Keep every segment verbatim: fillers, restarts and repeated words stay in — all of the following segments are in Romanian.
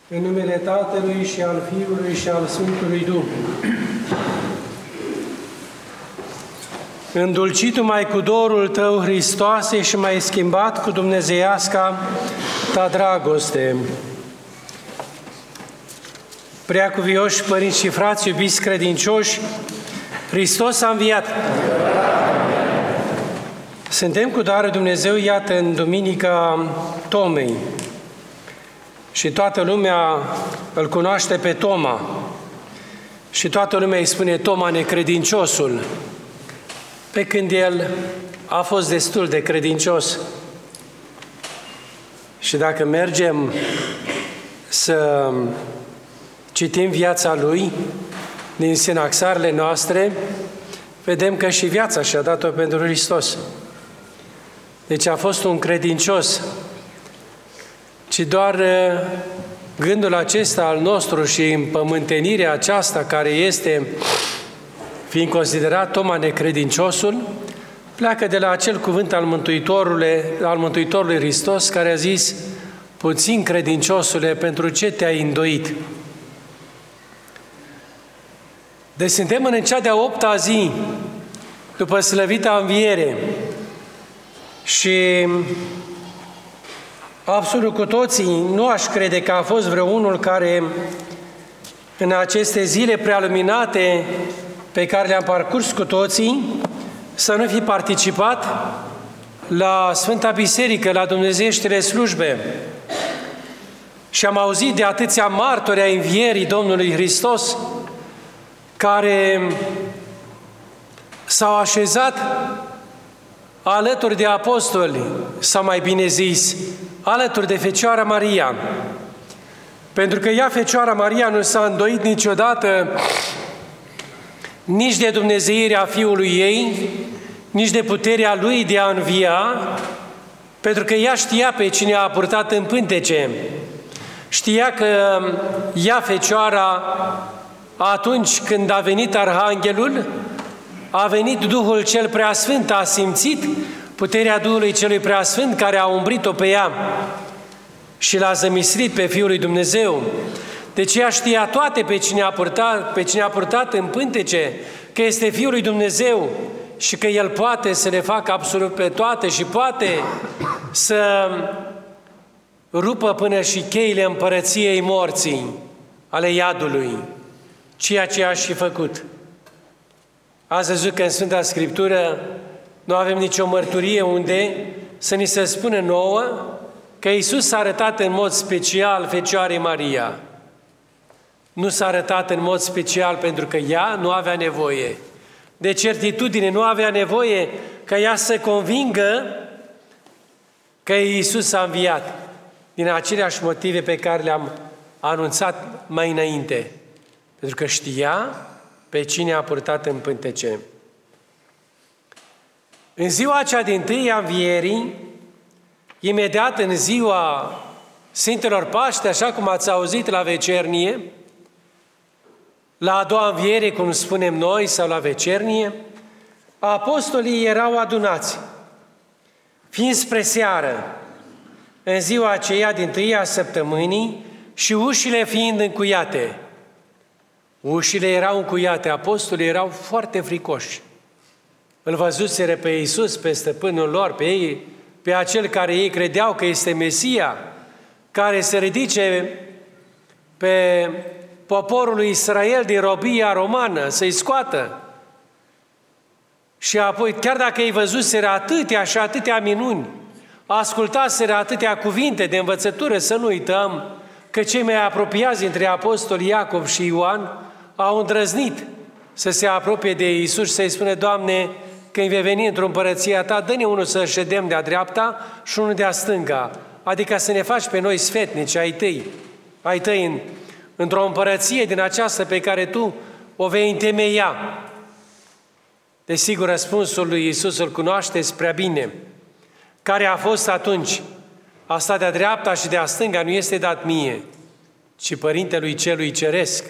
În numele Tatălui și al Fiului și al Sfântului Duh. Îndulcitu mai cu dorul Tău, Hristoase, și mai schimbat cu dumnezeiasca Ta dragoste. Preacuvioși părinți și frați, iubiți credincioși, Hristos a înviat! Suntem cu darul Dumnezeu, iată, în Duminica Tomei. Și toată lumea îl cunoaște pe Toma. Și toată lumea îi spune Toma necredinciosul. Pe când el a fost destul de credincios. Și dacă mergem să citim viața lui din sinaxarele noastre, vedem că și viața și-a dat-o pentru Hristos. Deci a fost un credincios. Ci doar gândul acesta al nostru și împământenirea aceasta care este, fiind considerat Toma necredinciosul, pleacă de la acel cuvânt al Mântuitorului, al Mântuitorului Hristos, care a zis: puțin credinciosule, pentru ce te-ai îndoit? Deci suntem în cea de-a opta zi, după slăvita înviere, și absolut cu toții nu aș crede că a fost vreunul care în aceste zile prealuminate pe care le-am parcurs cu toții să nu fi participat la Sfânta Biserică, la dumnezeieștile slujbe. Și am auzit de atâția martori ai învierii Domnului Hristos care s-au așezat alături de apostoli, sau mai bine zis, alături de Fecioara Maria. Pentru că ea, Fecioara Maria, nu s-a îndoit niciodată nici de dumnezeirea Fiului ei, nici de puterea Lui de a învia, pentru că ea știa pe cine a purtat în pântece. Știa că ea, Fecioara, atunci când a venit Arhanghelul, a venit Duhul cel Preasfânt, a simțit puterea Duhului celui Preasfânt care a umbrit-o pe ea și l-a zămislit pe Fiul lui Dumnezeu. Deci ea știa toate pe cine a purtat, pe cine a purtat în pântece, că este Fiul lui Dumnezeu și că El poate să le facă absolut pe toate și poate să rupă până și cheile împărăției morții, ale iadului, ceea ce a și făcut. Ați văzut că în Sfânta Scriptură nu avem nicio mărturie unde să ni se spună nouă că Iisus s-a arătat în mod special Fecioarei Maria. Nu s-a arătat în mod special pentru că ea nu avea nevoie. De certitudine nu avea nevoie ca ea să convingă că Iisus a înviat. Din aceleași motive pe care le-am anunțat mai înainte. Pentru că știa pe cine a purtat în pântece. În ziua aceea din tâi a învierii, imediat în ziua Sfintelor Paște, așa cum ați auzit la vecernie, la a doua înviere, cum spunem noi, sau la vecernie, apostolii erau adunați, fiind spre seară, în ziua aceea din tâia săptămânii și ușile fiind încuiate. Ușile erau încuiate, apostolii erau foarte fricoși. Îl văzuseră pe Iisus, pe stăpânul lor, pe ei, pe acel care ei credeau că este Mesia, care se ridice pe poporul lui Israel din robia romană, să-i scoată. Și apoi, chiar dacă ei văzuseră atâtea și atâtea minuni, ascultaseră atâtea cuvinte de învățătură, să nu uităm că cei mai apropiați dintre apostoli Iacov și Ioan au îndrăznit să se apropie de Iisus și să-i spune: Doamne, când vei veni într-o împărăția Ta, dă-ne unul să ședem de-a dreapta și unul de-a stânga, adică să ne faci pe noi sfetnici ai Tăi, ai Tăi în, într-o împărăție din aceasta pe care Tu o vei întemeia. Desigur, răspunsul lui Iisus îl cunoașteți prea bine. Care a fost atunci? A sta de-a dreapta și de-a stânga nu este dat mie, ci Părintelui Celui Ceresc.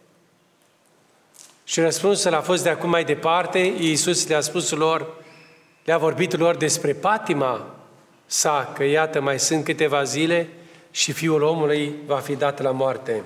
Și răspunsul a fost de acum mai departe. Iisus le-a spus lor, le-a vorbit lor despre patima sa, că iată mai sunt câteva zile și Fiul omului va fi dat la moarte.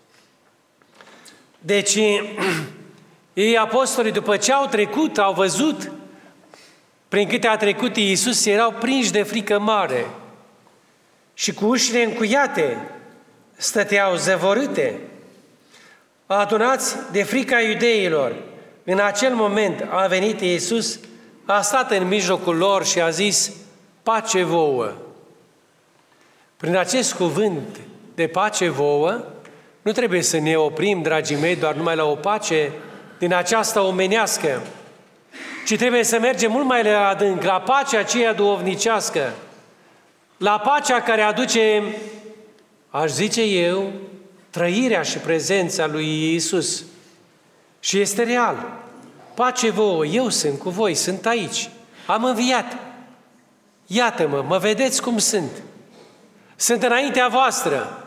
Deci, ei, apostolii, după ce au trecut, au văzut prin câte a trecut Iisus, erau prinși de frică mare și cu ușile încuiate stăteau zăvorâte, adunați de frica iudeilor. În acel moment a venit Iisus, a stat în mijlocul lor și a zis: pace vouă. Prin acest cuvânt de pace vouă, nu trebuie să ne oprim, dragii mei, doar numai la o pace din aceasta omenească, ci trebuie să mergem mult mai la adânc, la pacea aceea duhovnicească, la pacea care aduce, aș zice eu, trăirea și prezența lui Iisus. Și este real. Pace vouă, eu sunt cu voi, sunt aici, am înviat. Iată-mă, mă vedeți cum sunt. Sunt înaintea voastră.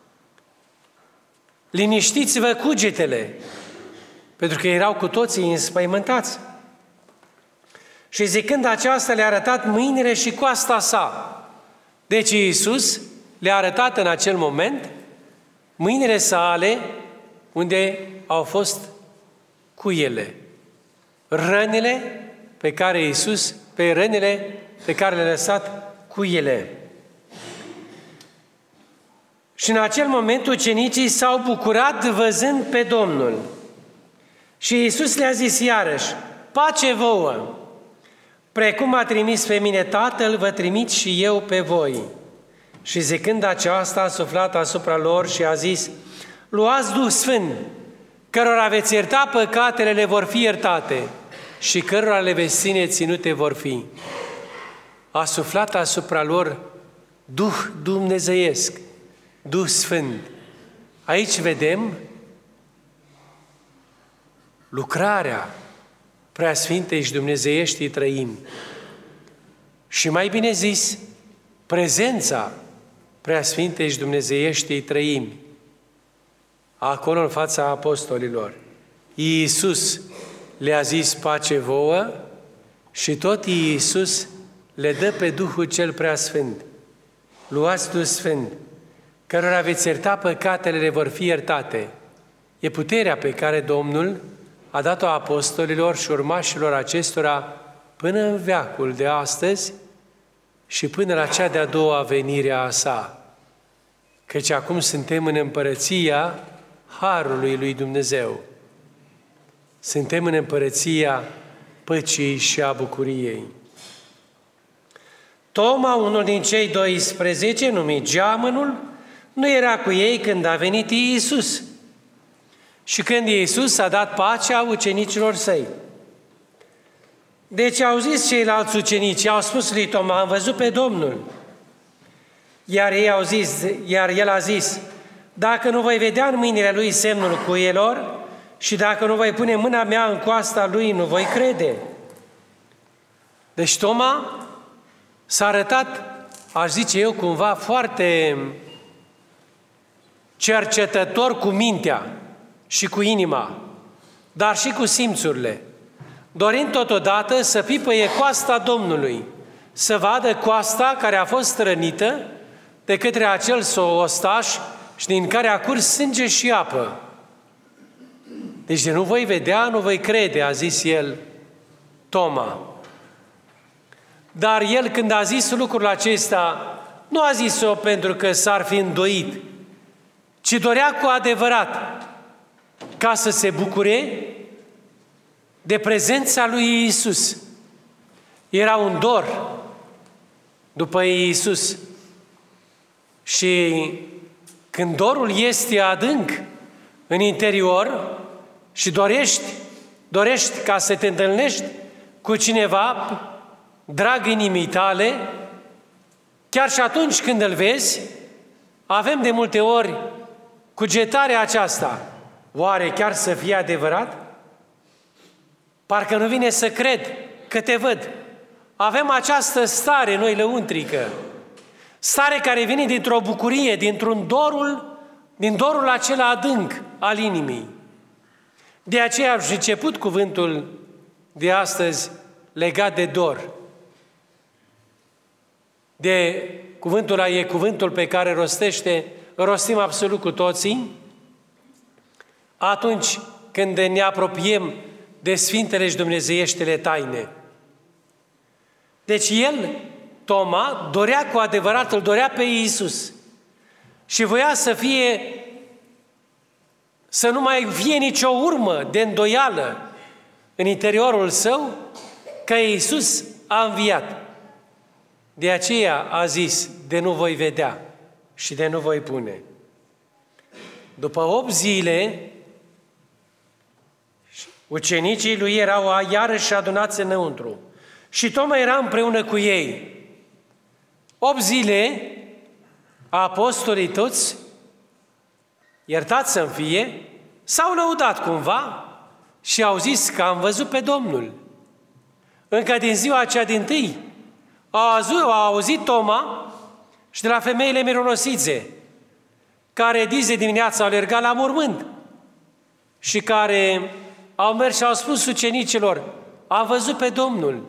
Liniștiți-vă cugetele, pentru că erau cu toții înspăimântați. Și zicând aceasta, le-a arătat mâinile și coasta sa. Deci Iisus le-a arătat în acel moment mâinile sale unde au fost cuiele. Rănile pe care Iisus, pe rănile pe care le-a lăsat cuiele. Și în acel moment ucenicii s-au bucurat văzând pe Domnul. Și Iisus le-a zis iarăși: pace vouă! Precum a trimis pe mine Tatăl, vă trimit și eu pe voi. Și zicând aceasta, a suflat asupra lor și a zis: luați Duh Sfânt, cărora veți ierta păcatele, le vor fi iertate, și cărora le veți ține ținute vor fi. A suflat asupra lor Duh dumnezeiesc, Duh Sfânt. Aici vedem lucrarea Preasfintei și Dumnezeieștii Trăimi. Și mai bine zis, prezența Preasfintei și Dumnezeieștii Trăimi acolo în fața apostolilor. Iisus le-a zis pace vouă și tot Iisus le dă pe Duhul cel Preasfânt. Luați Duh Sfânt, cărora veți ierta păcatele, le vor fi iertate. E puterea pe care Domnul a dat-o apostolilor și urmașilor acestora până în veacul de astăzi și până la cea de-a doua venire a sa. Căci acum suntem în împărăția Harului lui Dumnezeu. Suntem în împărăția păcii și a bucuriei. Toma, unul din cei doisprezece, numit Geamănul, nu era cu ei când a venit Iisus. Și când Iisus a dat pacea ucenicilor săi. Deci au zis ceilalți ucenici, au spus lui Toma: am văzut pe Domnul. Iar ei au zis, iar el a zis: dacă nu voi vedea în mâinile lui semnul cuielor și dacă nu voi pune mâna mea în coasta lui, nu voi crede. Deci Toma s-a arătat, aș zice eu, cumva foarte cercetător cu mintea și cu inima, dar și cu simțurile, dorind totodată să pipăie coasta Domnului, să vadă coasta care a fost rănită de către acel ostaș și din care a curs sânge și apă. Deci de nu voi vedea, nu voi crede, a zis el, Toma. Dar el, când a zis lucrul acesta, nu a zis-o pentru că s-ar fi îndoit, ci dorea cu adevărat ca să se bucure de prezența lui Iisus. Era un dor după Iisus. Și când dorul este adânc în interior și dorești, dorești ca să te întâlnești cu cineva drag inimii tale, chiar și atunci când îl vezi, avem de multe ori cugetarea aceasta. Oare chiar să fie adevărat? Parcă nu vine să cred că te văd. Avem această stare noi lăuntrică, stare care vine dintr-o bucurie, dintr-un dorul, din dorul acela adânc al inimii. De aceea am început cuvântul de astăzi legat de dor, de cuvântul ăla e cuvântul pe care rostește, rostim absolut cu toții, atunci când ne apropiem de Sfintele și Dumnezeieștele taine. Deci el, Toma, dorea cu adevărat, îl dorea pe Iisus și voia să fie, să nu mai fie nicio urmă de îndoială în interiorul său că Iisus a înviat. De aceea a zis, de nu voi vedea și de nu voi pune. După opt zile, ucenicii lui erau iarăși adunați înăuntru și Toma era împreună cu ei. Opt zile, apostolii toți, iertați să-mi fie, s-au lăudat cumva și au zis că am văzut pe Domnul. Încă din ziua aceea dintâi, a auzit Toma și de la femeile mironosițe, care dis de dimineață au alergat la mormânt și care au mers și au spus ucenicilor, am văzut pe Domnul.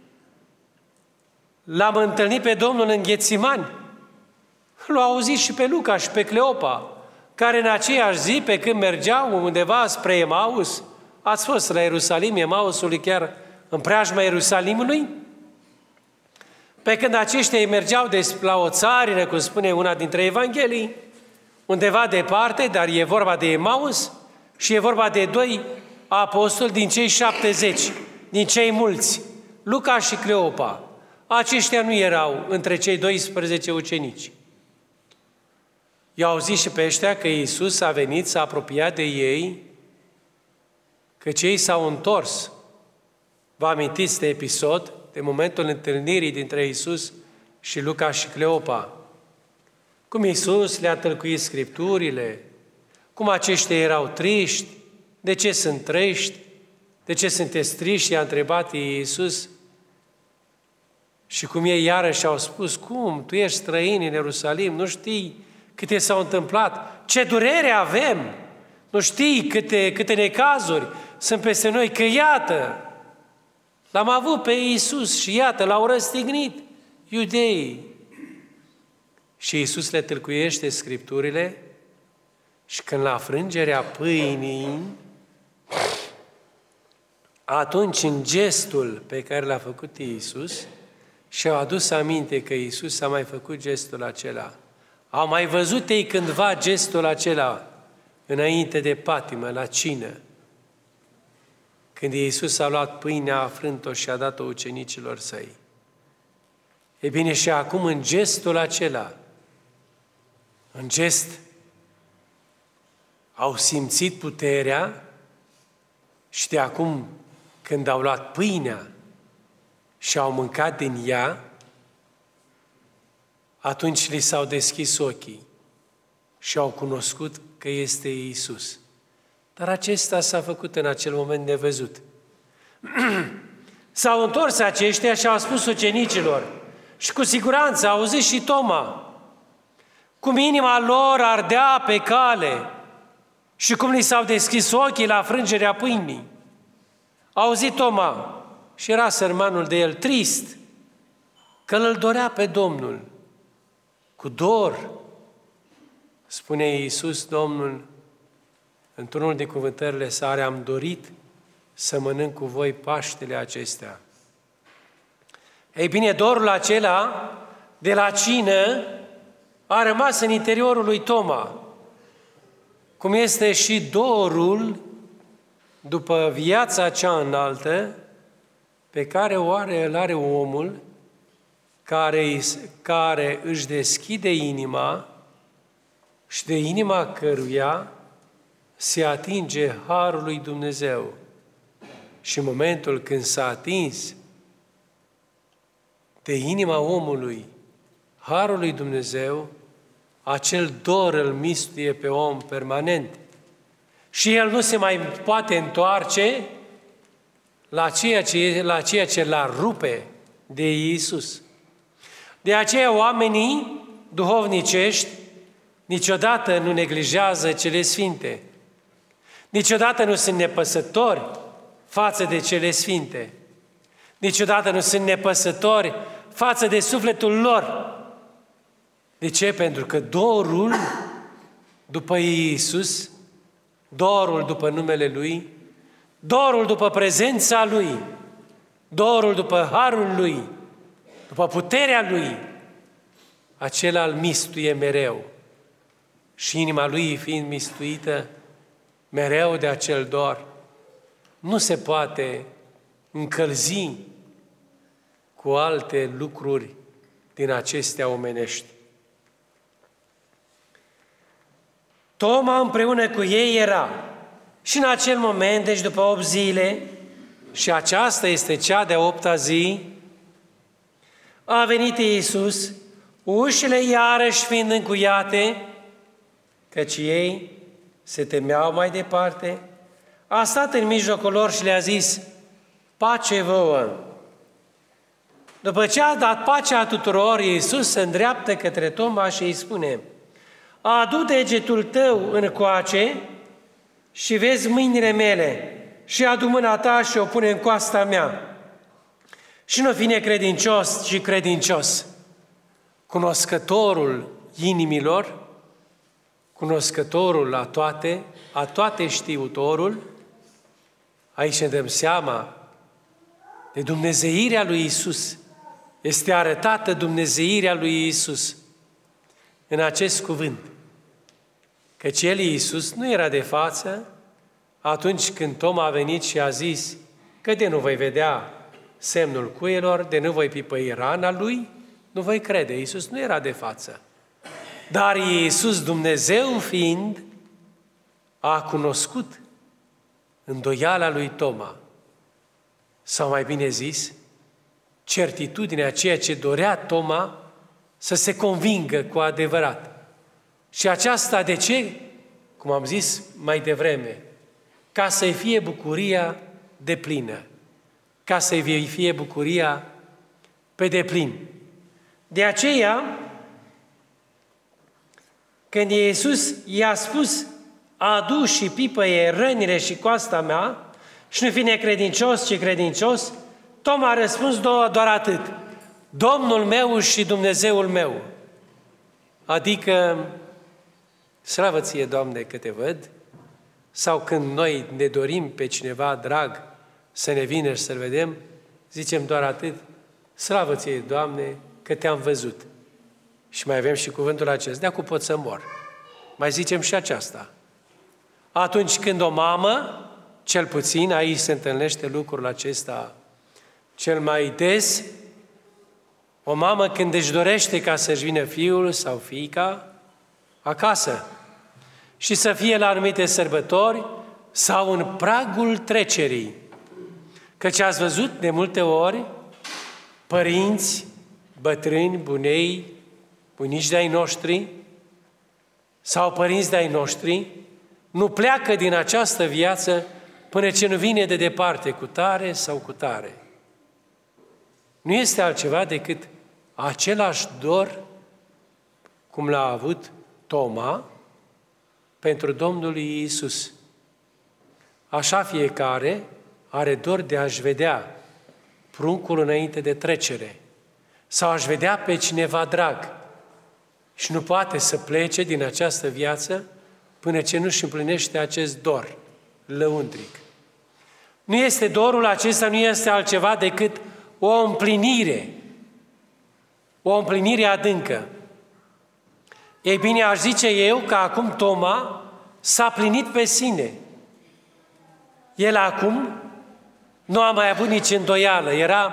L-am întâlnit pe Domnul în Ghețimani. L-au auzit și pe Luca și pe Cleopa, care în aceeași zi, pe când mergeau undeva spre Emaus, ați fost la Ierusalim, Emausul e chiar în preajma Ierusalimului, pe când aceștia mergeau de la o țarină, cum spune una dintre Evanghelii, undeva departe, dar e vorba de Emaus și e vorba de doi apostoli din cei șaptezeci, din cei mulți, Luca și Cleopa. Aceștia nu erau între cei doisprezece ucenici. I-au zis și pe ăștia că Iisus a venit, s-a apropiat de ei, că cei s-au întors. Vă amintiți de episod, de momentul întâlnirii dintre Iisus și Luca și Cleopa? Cum Iisus le-a tălcuit Scripturile, cum aceștia erau triști, de ce sunt triști, de ce sunteți triști, i-a întrebat Iisus. Și cum ei iarăși au spus, cum, tu ești străin în Ierusalim, nu știi câte s-au întâmplat, ce durere avem, nu știi câte, câte necazuri sunt peste noi, că iată, l-am avut pe Iisus și iată, l-au răstignit iudeii. Și Iisus le tâlcuiește Scripturile și când la frângerea pâinii, atunci în gestul pe care l-a făcut Iisus, și-au adus aminte că Iisus a mai făcut gestul acela. Au mai văzut ei cândva gestul acela înainte de patimă, la cină, când Iisus a luat pâinea, a frânt-o și a dat-o ucenicilor săi. E bine, și acum în gestul acela, în gest, au simțit puterea și de acum, când au luat pâinea și au mâncat din ea, atunci li s-au deschis ochii și au cunoscut că este Iisus. Dar acesta s-a făcut în acel moment nevăzut. S-au întors aceștia și au spus ucenicilor, și cu siguranță au auzit și Toma, cum inima lor ardea pe cale și cum li s-au deschis ochii la frângerea pâinii. A auzit Toma și era sărmanul de el trist, că îl dorea pe Domnul. Cu dor, spune Iisus Domnul, într-unul din cuvântările sale, am dorit să mănânc cu voi Paștele acestea. Ei bine, dorul acela de la cină a rămas în interiorul lui Toma, cum este și dorul după viața cea înaltă pe care o are, îl are omul care, care își deschide inima și de inima căruia se atinge harul lui Dumnezeu. Și în momentul când s-a atins de inima omului harul lui Dumnezeu, acel dor îl mistuie pe om permanent. Și el nu se mai poate întoarce la ceea ce, la ceea ce l-ar rupe de Iisus. De aceea oamenii duhovnicești niciodată nu neglijează cele sfinte. Niciodată nu sunt nepăsători față de cele sfinte. Niciodată nu sunt nepăsători față de sufletul lor. De ce? Pentru că dorul după Iisus, dorul după numele Lui, dorul după prezența Lui, dorul după harul Lui, după puterea Lui, acela îl mistuie mereu. Și inima Lui, fiind mistuită mereu de acel dor, nu se poate încălzi cu alte lucruri din acestea omenești. Toma împreună cu ei era. Și în acel moment, deci după opt zile, și aceasta este cea de-a opta zi, a venit Iisus, ușile iarăși fiind încuiate, căci ei se temeau mai departe, a stat în mijlocul lor și le-a zis, pace vouă! După ce a dat pacea tuturor, Iisus se îndreaptă către Toma și îi spune, adu degetul tău încoace și vezi mâinile mele și adu mâna ta și o pune în coasta mea. Și nu fi necredincios, ci credincios. Cunoscătorul inimilor, cunoscătorul la toate, a toate știutorul, aici ne dăm seama de dumnezeirea lui Iisus. Este arătată dumnezeirea lui Iisus în acest cuvânt. Căci El, Iisus, nu era de față atunci când Toma a venit și a zis că de nu voi vedea semnul cuielor, de nu voi pipăi rana Lui, nu voi crede. Iisus nu era de față. Dar Iisus, Dumnezeu fiind, a cunoscut îndoiala lui Toma, sau mai bine zis, certitudinea, ceea ce dorea Toma să se convingă cu adevărat. Și aceasta de ce? Cum am zis mai devreme, ca să-i fie bucuria deplină, ca să-i fie bucuria pe deplin. De aceea, când Iisus i-a spus, adu și pipăie rănile și coasta mea și nu fi necredincios, ci credincios, Toma a răspuns doar atât, Domnul meu și Dumnezeul meu. Adică, slavă ție, Doamne, că te văd, sau când noi ne dorim pe cineva drag să ne vină și să-l vedem, zicem doar atât, slavă ție, Doamne, că te-am văzut. Și mai avem și cuvântul acesta, de-acu pot să mor. Mai zicem și aceasta. Atunci când o mamă, cel puțin aici se întâlnește lucrul acesta cel mai des, o mamă când își dorește ca să-și vină fiul sau fiica acasă și să fie la anumite sărbători sau în pragul trecerii. Căci ați văzut de multe ori părinți, bătrâni, bunei, bunici de-ai noștri sau părinți de-ai noștri nu pleacă din această viață până ce nu vine de departe cu tare sau cu tare. Nu este altceva decât același dor cum l-a avut Toma pentru Domnul Iisus. Așa fiecare are dor de a-și vedea pruncul înainte de trecere sau a-și vedea pe cineva drag și nu poate să plece din această viață până ce nu-și împlinește acest dor lăuntric. Nu este dorul acesta, nu este altceva decât o împlinire, o împlinire adâncă. Ei bine, aș zice eu că acum Toma s-a plinit pe sine. El acum nu a mai avut nici îndoială, era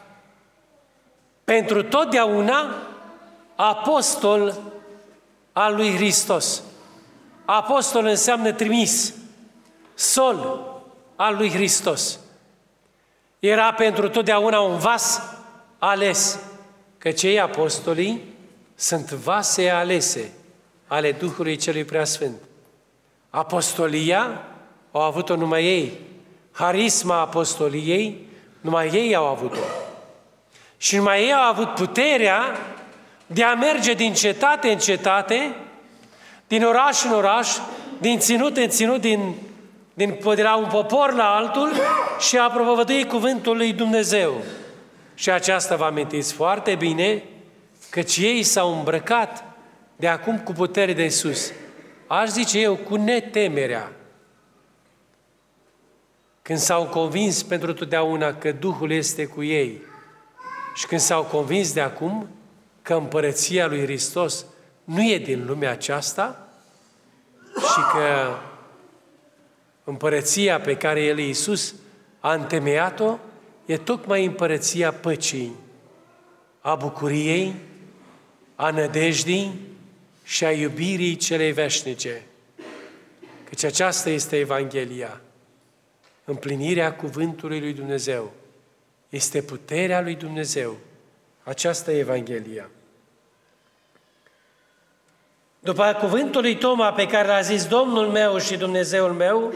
pentru totdeauna apostol al lui Hristos. Apostol înseamnă trimis, sol al lui Hristos. Era pentru totdeauna un vas ales, că cei apostolii sunt vase alese ale Duhului Celui Preasfânt. Apostolia au avut-o numai ei. Harisma apostoliei, numai ei au avut-o. Și numai ei au avut puterea de a merge din cetate în cetate, din oraș în oraș, din ținut în ținut, din, din, de la un popor la altul și a propovădui cuvântul lui Dumnezeu. Și aceasta vă amintiți foarte bine, căci ei s-au îmbrăcat de acum cu putere de sus, aș zice eu, cu netemerea, când s-au convins pentru totdeauna că Duhul este cu ei și când s-au convins de acum că împărăția lui Hristos nu e din lumea aceasta și că împărăția pe care El, Iisus, a întemeiat-o e tocmai împărăția păcii, a bucuriei, a nădejdii și a iubirii celei veșnice. Căci aceasta este Evanghelia, împlinirea cuvântului lui Dumnezeu. Este puterea lui Dumnezeu. Aceasta e Evanghelia. După cuvântul lui Toma pe care l-a zis Domnul meu și Dumnezeul meu,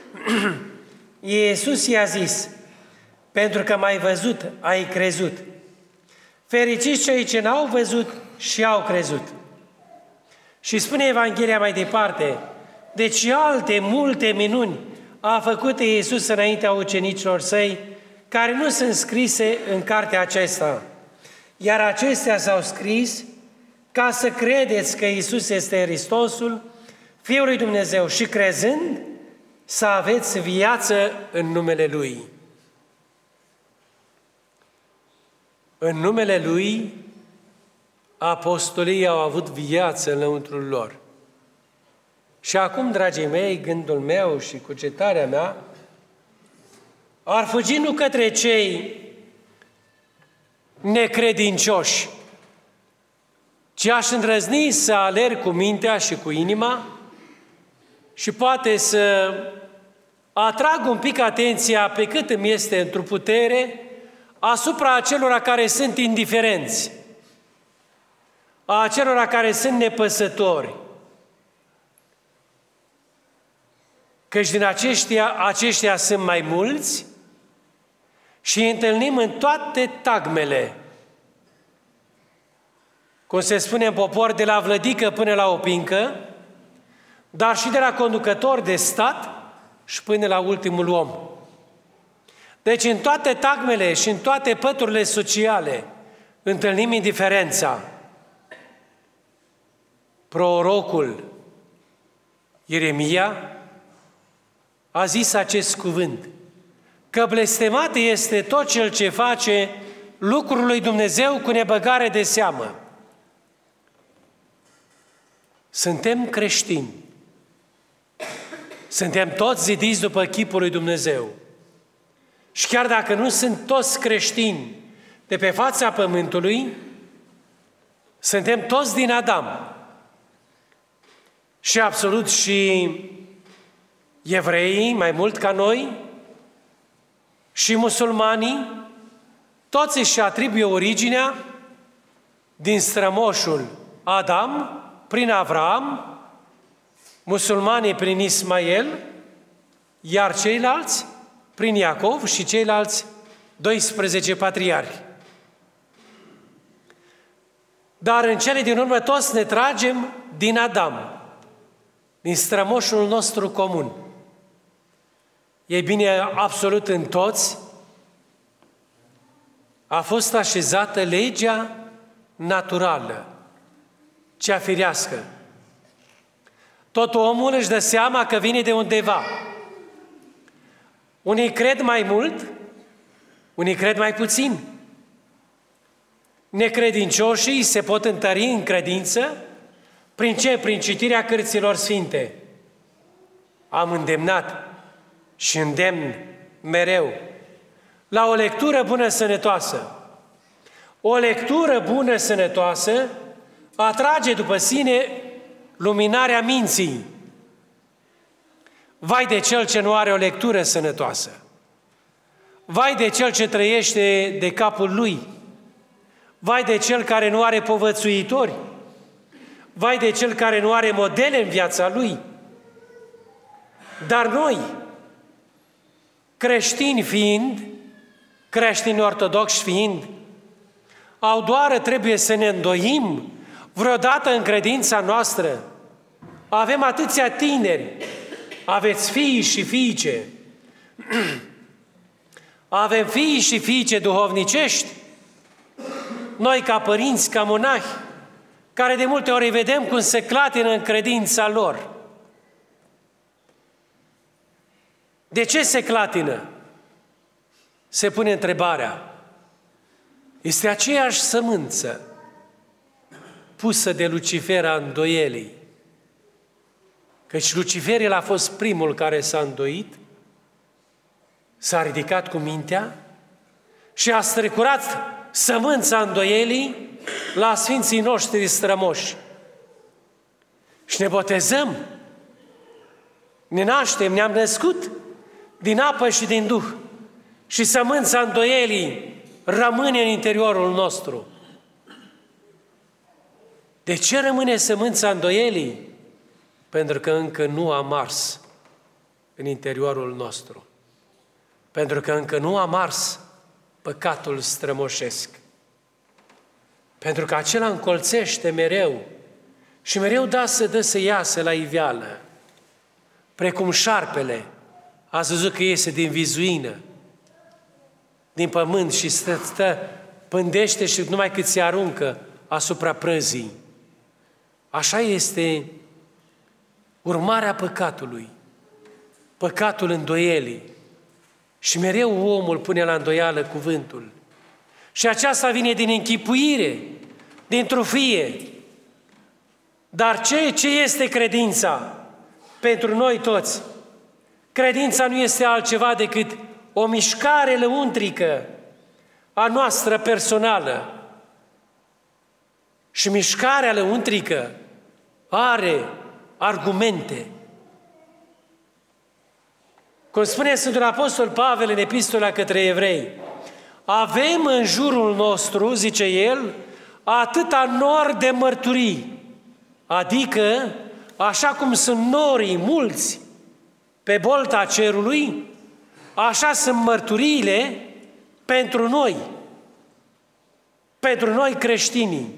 Iisus i-a zis, pentru că m-ai văzut, ai crezut. Fericiți cei ce n-au văzut și au crezut. Și spune Evanghelia mai departe, deci alte multe minuni a făcut Iisus înaintea ucenicilor săi, care nu sunt scrise în cartea aceasta. Iar acestea s-au scris ca să credeți că Iisus este Hristosul, Fiul lui Dumnezeu, și crezând să aveți viață în numele Lui. În numele Lui, apostolii au avut viață înăuntrul lor. Și acum, dragii mei, gândul meu și cugetarea mea ar fugi nu către cei necredincioși, ci aș îndrăzni să alerg cu mintea și cu inima și poate să atrag un pic atenția pe cât îmi este într-o putere asupra acelora care sunt indiferenți, a acelora care sunt nepăsători. Căci din aceștia, aceștia sunt mai mulți și îi întâlnim în toate tagmele. Cum se spune în popor, de la vlădică până la opincă, dar și de la conducător de stat și până la ultimul om. Deci în toate tagmele și în toate păturile sociale întâlnim indiferența. Prorocul Ieremia a zis acest cuvânt, că blestemat este tot cel ce face lucrul lui Dumnezeu cu nebăgare de seamă. Suntem creștini. Suntem toți zidiți după chipul lui Dumnezeu. Și chiar dacă nu sunt toți creștini de pe fața pământului, suntem toți din Adam. Și absolut și evreii, mai mult ca noi, și musulmanii, toți își atribuie originea din strămoșul Adam, prin Avram, musulmanii prin Ismael, iar ceilalți prin Iacov și ceilalți doisprezece patriarhi. Dar în cele din urmă toți ne tragem din Adam, din strămoșul nostru comun. Ei bine, absolut în toți a fost așezată legea naturală, cea firească. Tot omul își dă seama că vine de undeva. Unii cred mai mult, unii cred mai puțin. Necredincioșii se pot întări în credință. Prin ce? Prin citirea cărților sfinte. Am îndemnat și îndemn mereu la o lectură bună sănătoasă. O lectură bună sănătoasă atrage după sine luminarea minții. Vai de cel ce nu are o lectură sănătoasă. Vai de cel ce trăiește de capul lui. Vai de cel care nu are povățuitori. Vai de cel care nu are modele în viața lui. Dar noi, creștini fiind, creștini ortodoxi fiind, au doar trebuie să ne îndoim vreodată în credința noastră. Avem atâția tineri, aveți fii și fiice, avem fii și fiice duhovnicești, noi ca părinți, ca monahi, care de multe ori vedem cum se clatină în credința lor. De ce se clatină? Se pune întrebarea. Este aceeași sămânță pusă de Lucifer a îndoielii. Căci Lucifer, el a fost primul care s-a îndoit, s-a ridicat cu mintea și a strecurat sămânța îndoielii la sfinții noștri strămoși. Și ne botezăm, ne naștem, ne-am născut din apă și din Duh. Și sămânța îndoielii rămâne în interiorul nostru. De ce rămâne sămânța îndoielii? Pentru că încă nu a mars în interiorul nostru. Pentru că încă nu a mars păcatul strămoșesc. Pentru că acela încolțește mereu și mereu da să dă să iasă la iveală. Precum șarpele, ați văzut că iese din vizuină, din pământ și stă, stă, pândește și numai cât se aruncă asupra prăzii. Așa este urmarea păcatului, păcatul îndoielii. Și mereu omul pune la îndoială cuvântul. Și aceasta vine din închipuire, din trufie. Dar ce, ce este credința pentru noi toți? Credința nu este altceva decât o mișcare lăuntrică a noastră personală. Și mișcarea lăuntrică are argumente. Cum spune Sfântul Apostol Pavel în Epistola către Evrei, avem în jurul nostru, zice el, atâta nori de mărturii, adică, așa cum sunt norii mulți pe bolta cerului, așa sunt mărturiile pentru noi, pentru noi creștinii.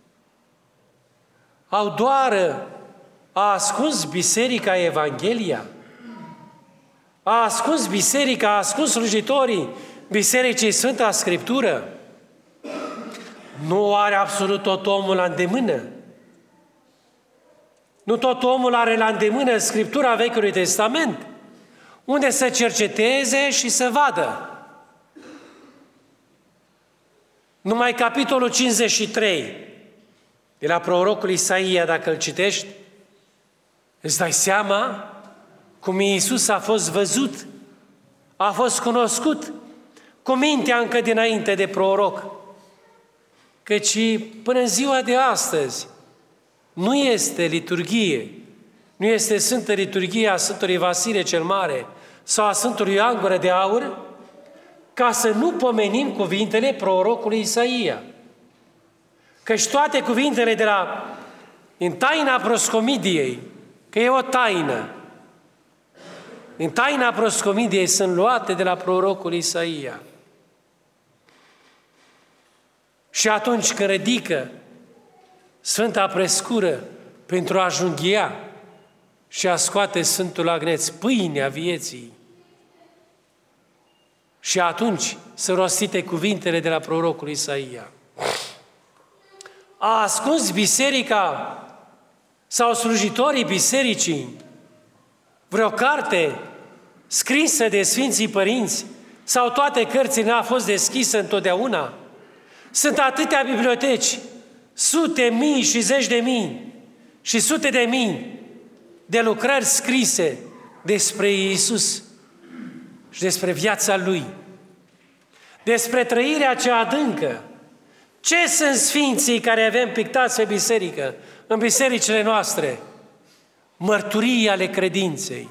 Au doar a ascuns biserica Evanghelia, a ascuns biserica, a ascuns slujitorii Bisericii Sfânta Scriptură. Nu are absolut tot omul la îndemână. Nu tot omul are la îndemână Scriptura Vechiului Testament, unde să cerceteze și să vadă. Numai capitolul cincizeci și trei de la prorocul Isaia, dacă îl citești, îți dai seama cum Iisus a fost văzut, a fost cunoscut cu mintea încă dinainte de proroc. Căci până în ziua de astăzi nu este liturghie, nu este Sfântă Liturghie a Sfântului Vasile cel Mare sau a Sfântului Ioan Gură de Aur, ca să nu pomenim cuvintele prorocului Isaia. Căci toate cuvintele de la, în taina proscomidiei, că e o taină, în taina proscomidiei sunt luate de la prorocul Isaia. Și atunci când ridică Sfânta Prescură pentru a junghia și a scoate Sfântul Agneț, pâinea vieții, și atunci să rostite cuvintele de la prorocul Isaia. A ascuns biserica sau slujitorii bisericii vreo carte scrisă de Sfinții Părinți sau toate cărțile n-a fost deschisă întotdeauna? Sunt atâtea biblioteci, sute, mii și zeci de mii și sute de mii de lucrări scrise despre Iisus și despre viața Lui, despre trăirea cea adâncă. Ce sunt sfinții care avem pictați pe biserică, în bisericile noastre? Mărturii ale credinței.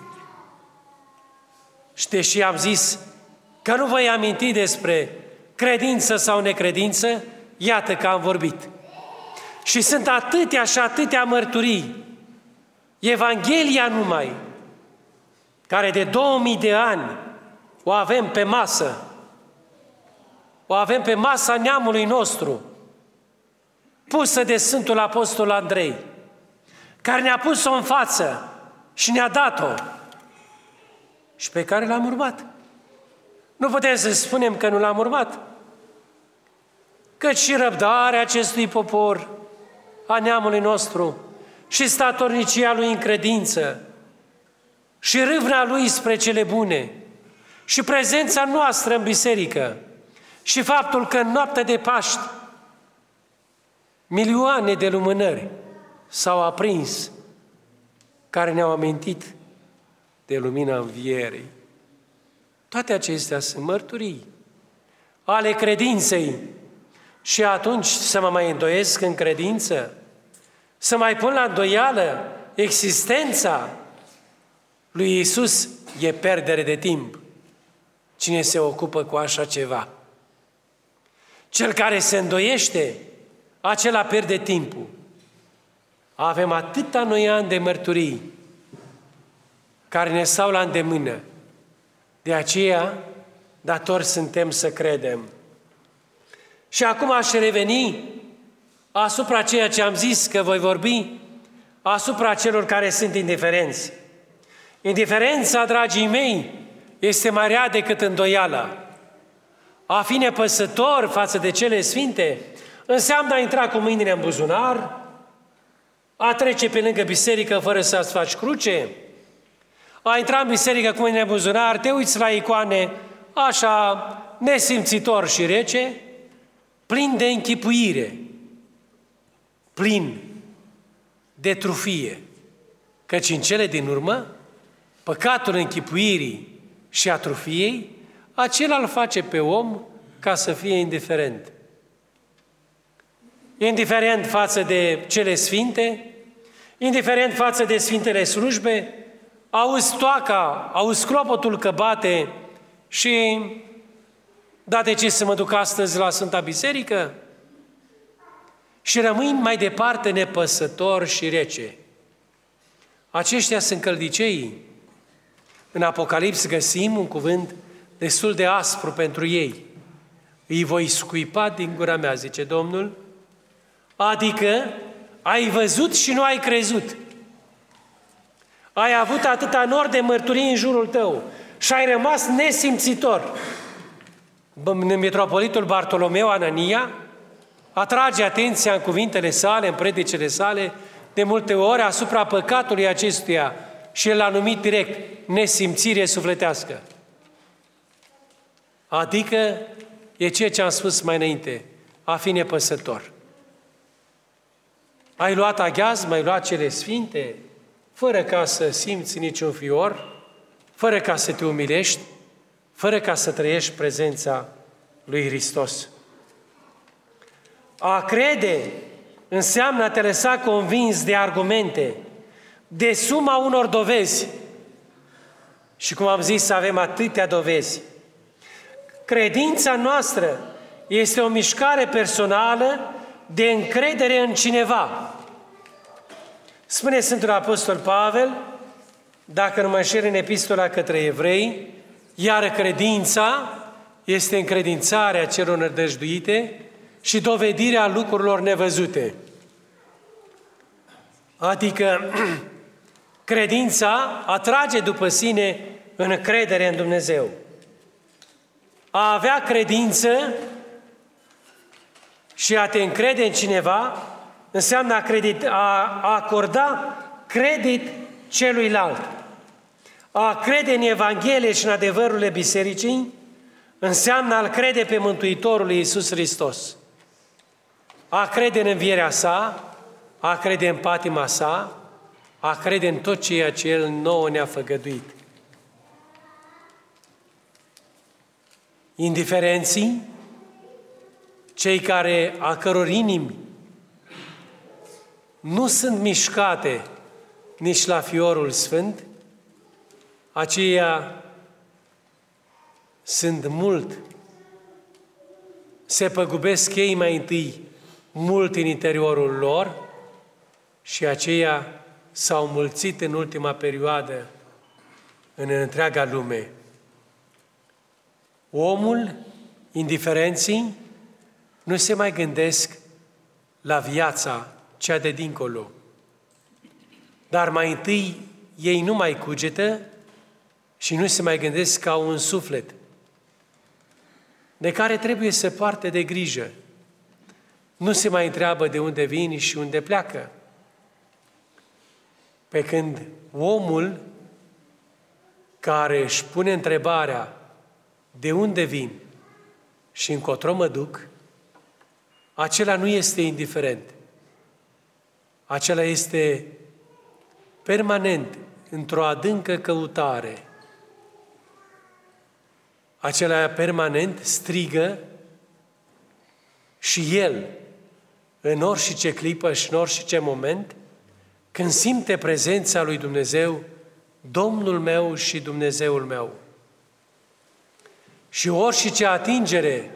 Și deși am zis că nu voi aminti despre credință sau necredință, iată că am vorbit. Și sunt atâtea și atâtea mărturii. Evanghelia numai, care de două mii de ani o avem pe masă, o avem pe masa neamului nostru, pusă de Sfântul Apostol Andrei, care ne-a pus-o în față și ne-a dat-o și pe care l-am urmat. Nu putem să spunem că nu l-am urmat, căci și răbdarea acestui popor a neamului nostru și statornicia lui în credință și râvna lui spre cele bune și prezența noastră în biserică și faptul că în noaptea de Paști milioane de lumânări s-au aprins care ne-au amintit de lumina învierii. Toate acestea sunt mărturii ale credinței. Și atunci să mă mai îndoiesc în credință? Să mai pun la îndoială existența lui Iisus? E perdere de timp. Cine se ocupă cu așa ceva? Cel care se îndoiește, acela pierde timpul. Avem atâta noi ani de mărturii care ne stau la îndemână. De aceea, datori suntem să credem. Și acum aș reveni asupra ceea ce am zis că voi vorbi, asupra celor care sunt indiferenți. Indiferența, dragii mei, este mai rea decât îndoiala. A fi nepăsător față de cele sfinte înseamnă a intra cu mâinile în buzunar, a trece pe lângă biserică fără să-ți faci cruce, a intra în biserică cu mâinile în buzunar, te uiți la icoane așa nesimțitor și rece, plin de închipuire, plin de trufie, căci în cele din urmă, păcatul închipuirii și a trufiei, acela îl face pe om ca să fie indiferent. Indiferent față de cele sfinte, indiferent față de sfintele slujbe, auzi toaca, auzi clopotul că bate și da, de ce să mă duc astăzi la Sfânta Biserică? Și rămâi mai departe nepăsător și rece. Aceștia sunt căldiceii. În Apocalips găsim un cuvânt destul de aspru pentru ei. Îi voi scuipa din gura mea, zice Domnul, adică ai văzut și nu ai crezut. Ai avut atâta nor de mărturii în jurul tău și ai rămas nesimțitor. Mitropolitul Bartolomeu Anania atrage atenția în cuvintele sale, în predicele sale, de multe ori asupra păcatului acestuia și el a numit direct nesimțire sufletească. Adică e ceea ce am spus mai înainte, a fi nepăsător. Ai luat aghiazm, ai luat cele sfinte, fără ca să simți niciun fior, fără ca să te umilești, fără ca să trăiești prezența lui Hristos. A crede înseamnă a te lăsa convins de argumente, de suma unor dovezi. Și cum am zis, avem atâtea dovezi. Credința noastră este o mișcare personală de încredere în cineva. Spune Sfântul Apostol Pavel, dacă nu mă înșel în epistola către evrei, iar credința este încredințarea celor nădăjduite și dovedirea lucrurilor nevăzute. Adică credința atrage după sine încredere în Dumnezeu. A avea credință și a te încrede în cineva înseamnă a, credit, a acorda credit celuilalt. A crede în Evanghelie și în adevărurile bisericii înseamnă a-L crede pe Mântuitorul Iisus Hristos. A crede în învierea sa, a crede în patima sa, a crede în tot ceea ce El nouă ne-a făgăduit. Indiferenții, cei care, a căror inimi nu sunt mișcate nici la Fiorul Sfânt, aceia sunt mult, se păgubesc ei mai întâi mult în interiorul lor și aceia s-au mulțit în ultima perioadă în întreaga lume. Omul, indiferenții, nu se mai gândesc la viața cea de dincolo. Dar mai întâi ei nu mai cugetă și nu se mai gândesc ca un suflet de care trebuie să poarte de grijă. nu se mai întreabă de unde vin și unde pleacă. Pe când omul care își pune întrebarea de unde vin și încotro mă duc, acela nu este indiferent. Acela este permanent într-o adâncă căutare. Acela permanent strigă și el, în orice clipă și în orice moment, când simte prezența lui Dumnezeu, Domnul meu și Dumnezeul meu. Și orice atingere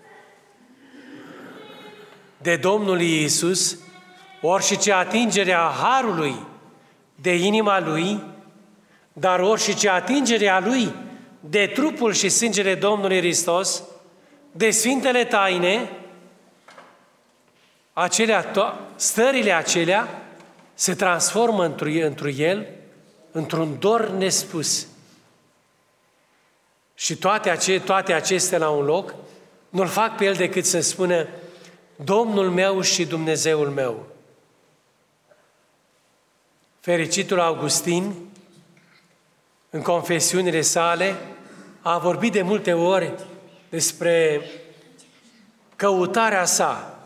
de Domnul Iisus, orice atingere a Harului de inima Lui, dar orice atingere a Lui de trupul și sângele Domnului Hristos, de Sfintele Taine, acelea, stările acelea se transformă într-un el, într-un dor nespus. Și toate, ace, toate acestea la un loc nu-l fac pe el decât să spună Domnul meu și Dumnezeul meu. Fericitul Augustin, în confesiunile sale, a vorbit de multe ori despre căutarea sa.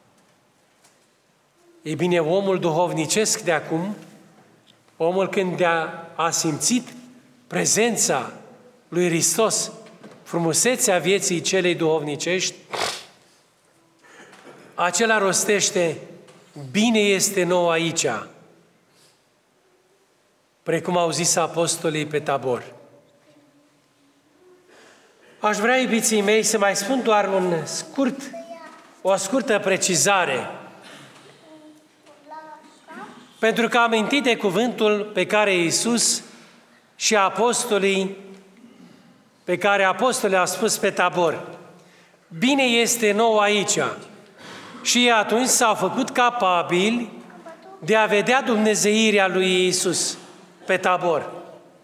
Ei bine, omul duhovnicesc de acum, omul când a, a simțit prezența lui Hristos, frumusețea vieții celei duhovnicești, acela rostește, bine este nou aici, precum au zis apostolii pe Tabor. Aș vrea, iubiții mei, să mai spun doar un scurt, o scurtă precizare, pentru că am amintit de cuvântul pe care Iisus și apostolii, pe care apostolii au spus pe Tabor. Bine este nou aici. Și ei atunci s-au făcut capabili de a vedea dumnezeirea lui Iisus pe Tabor.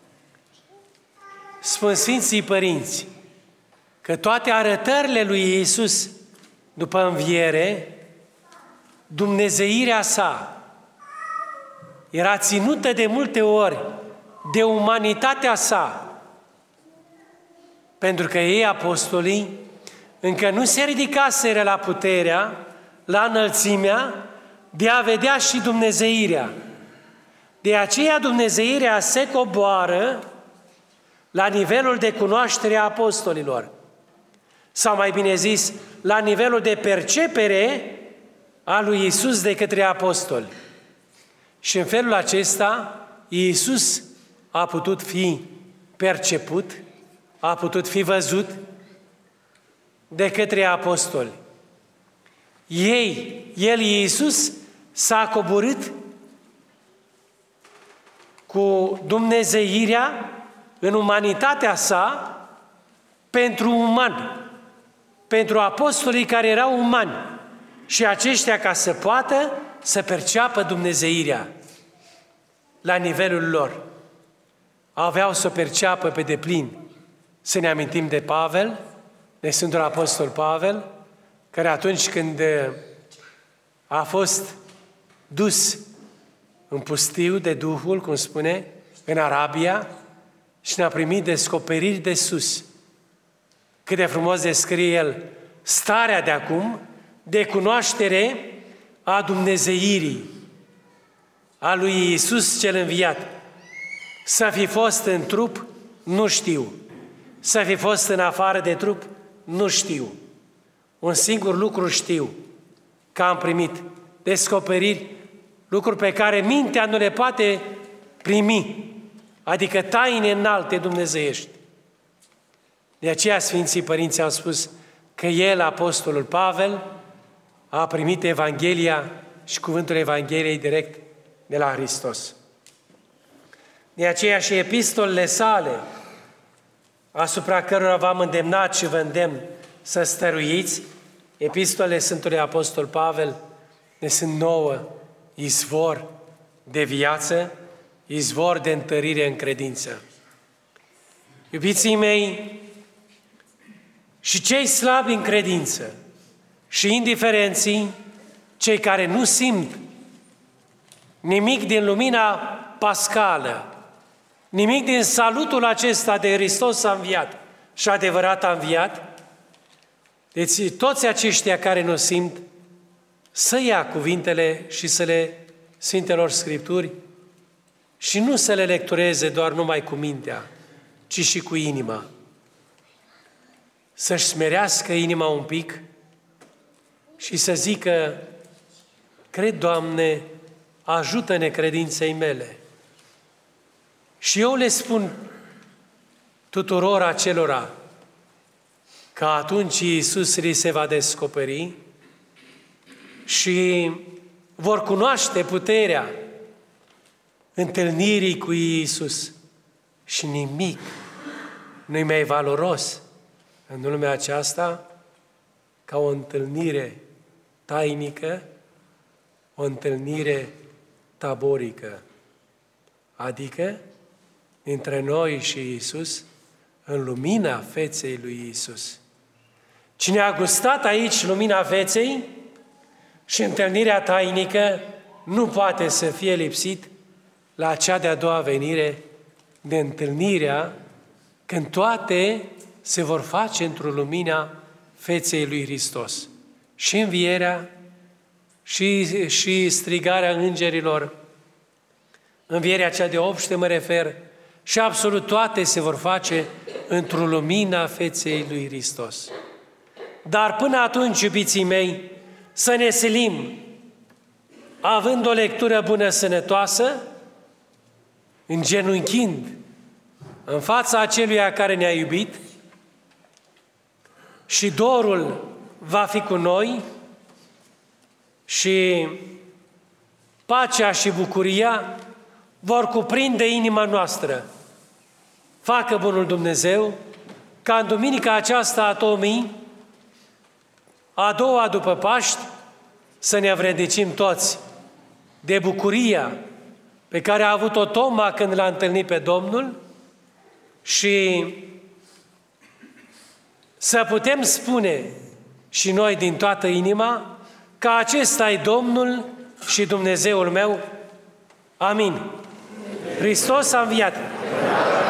Spun Sfinții Părinți că toate arătările lui Iisus după înviere, dumnezeirea sa era ținută de multe ori de umanitatea sa, pentru că ei, apostolii, încă nu se ridicaseră la puterea, la înălțimea de a vedea și dumnezeirea. De aceea dumnezeirea se coboară la nivelul de cunoaștere a apostolilor, sau mai bine zis, la nivelul de percepere a lui Iisus de către apostoli. Și în felul acesta, Iisus a putut fi perceput, a putut fi văzut de către apostoli. Ei, El, Iisus, s-a coborât cu dumnezeirea în umanitatea sa pentru uman, pentru apostolii care erau umani și aceștia ca să poată să perceapă dumnezeirea la nivelul lor. Aveau să o perceapă pe deplin. Să ne amintim de Pavel, de Sfântul Apostol Pavel, care atunci când a fost dus în pustiu de Duhul, cum spune, în Arabia, și ne-a primit descoperiri de sus. Cât de frumos descrie el starea de acum de cunoaștere a dumnezeirii, a lui Iisus cel înviat. Să fi fost în trup, nu știu. Să fi fost în afară de trup, nu știu. Un singur lucru știu, că am primit descoperiri, lucruri pe care mintea nu le poate primi, adică taine înalte dumnezeiești. De aceea Sfinții Părinți au spus că el, apostolul Pavel, a primit Evanghelia și cuvântul Evangheliei direct de la Hristos. De aceea și epistolele sale, asupra cărora v-am îndemnat și vă îndemn să stăruiți, epistolele Sfântului Apostol Pavel ne sunt nouă izvor de viață, izvor de întărire în credință. Iubiții mei, și cei slabi în credință și indiferenții cei care nu simt nimic din lumina pascală, nimic din salutul acesta de Hristos a înviat și adevărat a înviat, deci toți aceștia care nu simt, să ia cuvintele și să le Sfintelor Scripturi și nu să le lectureze doar numai cu mintea, ci și cu inima. Să-și smerească inima un pic și să zică: cred, Doamne, ajută-ne credinței mele. Și eu le spun tuturor acelora că atunci Iisus li se va descoperi și vor cunoaște puterea întâlnirii cu Iisus și nimic nu-i mai valoros în lumea aceasta ca o întâlnire tainică, o întâlnire taborică, adică între noi și Iisus, în lumina feței lui Iisus. Cine a gustat aici lumina feței și întâlnirea tainică nu poate să fie lipsit la cea de-a doua venire de întâlnirea când toate se vor face într-o lumina feței lui Hristos. Și învierea, și, și strigarea îngerilor, învierea cea de obște mă refer, și absolut toate se vor face într-o lumina feței lui Hristos. Dar până atunci, iubiții mei, să ne silim, având o lectură bună sănătoasă, îngenunchind în fața aceluia care ne-a iubit, și dorul va fi cu noi și pacea și bucuria vor cuprinde inima noastră. Facă bunul Dumnezeu ca în duminica aceasta a Tomii, a doua după Paști, să ne vrednicim toți de bucuria pe care a avut-o Toma când l-a întâlnit pe Domnul și să putem spune și noi din toată inima că acesta e Domnul și Dumnezeul meu. Amin. Hristos a înviat!